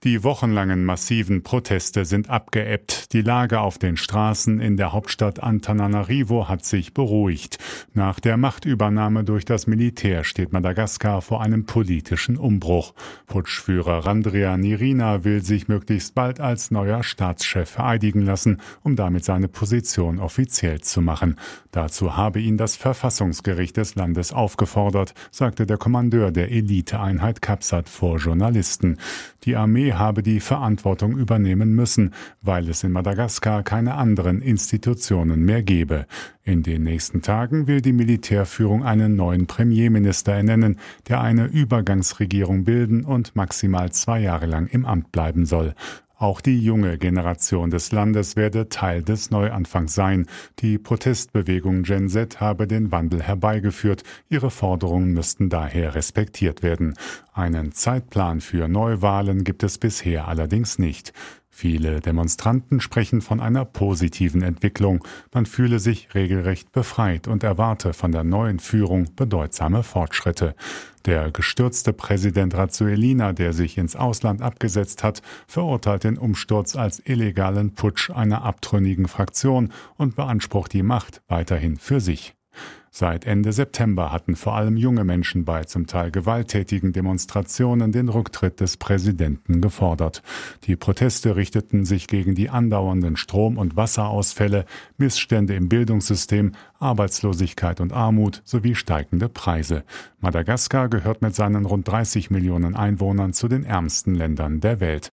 Die wochenlangen massiven Proteste sind abgeebbt. Die Lage auf den Straßen in der Hauptstadt Antananarivo hat sich beruhigt. Nach der Machtübernahme durch das Militär steht Madagaskar vor einem politischen Umbruch. Putschführer Randrianirina will sich möglichst bald als neuer Staatschef vereidigen lassen, um damit seine Position offiziell zu machen. Dazu habe ihn das Verfassungsgericht des Landes aufgefordert, sagte der Kommandeur der Eliteeinheit Kapsat vor Journalisten. Die Armee habe die Verantwortung übernehmen müssen, weil es in Madagaskar keine anderen Institutionen mehr gebe. In den nächsten Tagen will die Militärführung einen neuen Premierminister ernennen, der eine Übergangsregierung bilden und maximal 2 Jahre lang im Amt bleiben soll. Auch die junge Generation des Landes werde Teil des Neuanfangs sein. Die Protestbewegung Gen Z habe den Wandel herbeigeführt. Ihre Forderungen müssten daher respektiert werden. Einen Zeitplan für Neuwahlen gibt es bisher allerdings nicht. Viele Demonstranten sprechen von einer positiven Entwicklung. Man fühle sich regelrecht befreit und erwarte von der neuen Führung bedeutsame Fortschritte. Der gestürzte Präsident Rajoelina, der sich ins Ausland abgesetzt hat, verurteilt den Umsturz als illegalen Putsch einer abtrünnigen Fraktion und beansprucht die Macht weiterhin für sich. Seit Ende September hatten vor allem junge Menschen bei zum Teil gewalttätigen Demonstrationen den Rücktritt des Präsidenten gefordert. Die Proteste richteten sich gegen die andauernden Strom- und Wasserausfälle, Missstände im Bildungssystem, Arbeitslosigkeit und Armut sowie steigende Preise. Madagaskar gehört mit seinen rund 30 Millionen Einwohnern zu den ärmsten Ländern der Welt.